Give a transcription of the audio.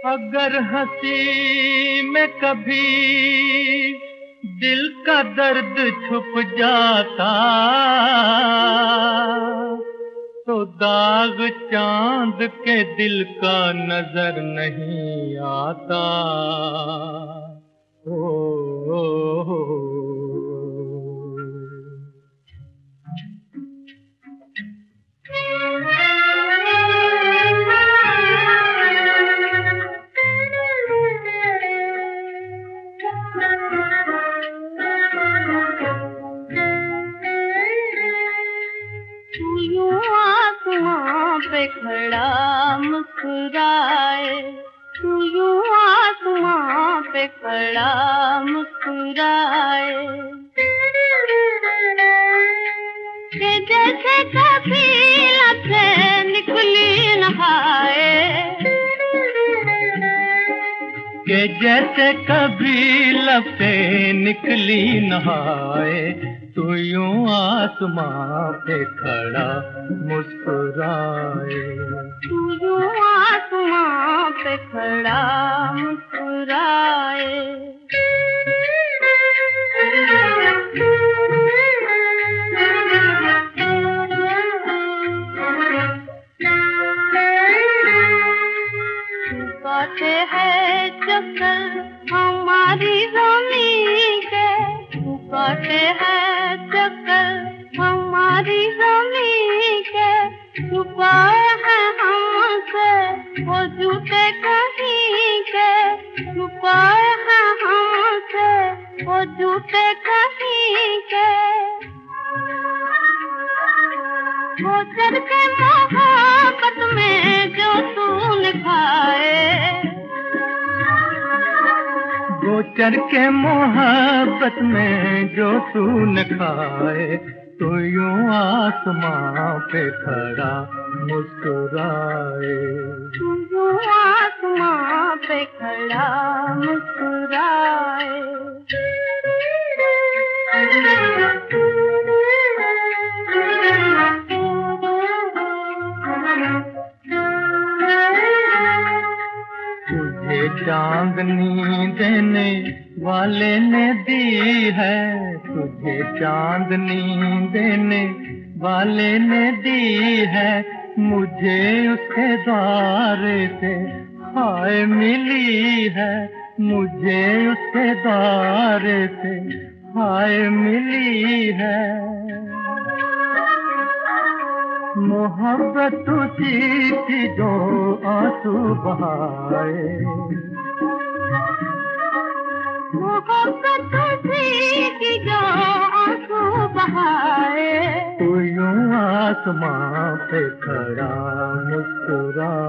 अगर हंसी में कभी दिल का दर्द छुप जाता तो दाग चांद के दिल का नजर नहीं आता। ओ, आसमां पे खड़ा मुस्कुराए, तू यूं आसमां पे खड़ा मुस्कुराए, कि जैसे कभी लफ्ज़ें निकली नहाए, कि जैसे कभी लफ्ज़ें निकली नहाए, तू यूं आसमां पे खड़ा मुस्कुराए, तू यूं आसमां पे खड़ा मुस्कुराए। छुपाते हैं चक्कर हमारी ज़मीन के, छुपाते हैं चक्कर हमारी ज़मीन के, छुपाए हैं हमसे वो झूठे कहीं के, छुपाए हैं हमसे वो झूठे कहीं के। वो चढ़ के मोहब्बत में जो तूने खाए, गोचर के मोहब्बत में जो तूने खाए, तू यूं आसमां पे खड़ा मुस्कुराए, तू यूं आसमां पे खड़ा मुस्कुराए। तुझे चांदनी देने वाले ने दी है, तुझे चांदनी देने वाले ने दी है, मुझे उसके द्वारे से हाय मिली है, मुझे उसके द्वारे से हाय मिली है। मोहब्बत उसी की जो आंसू बहाए, मोहब्बत उसी की जो आंसू बहाए, तू यूं आसमां पे खड़ा मुस्कुरा।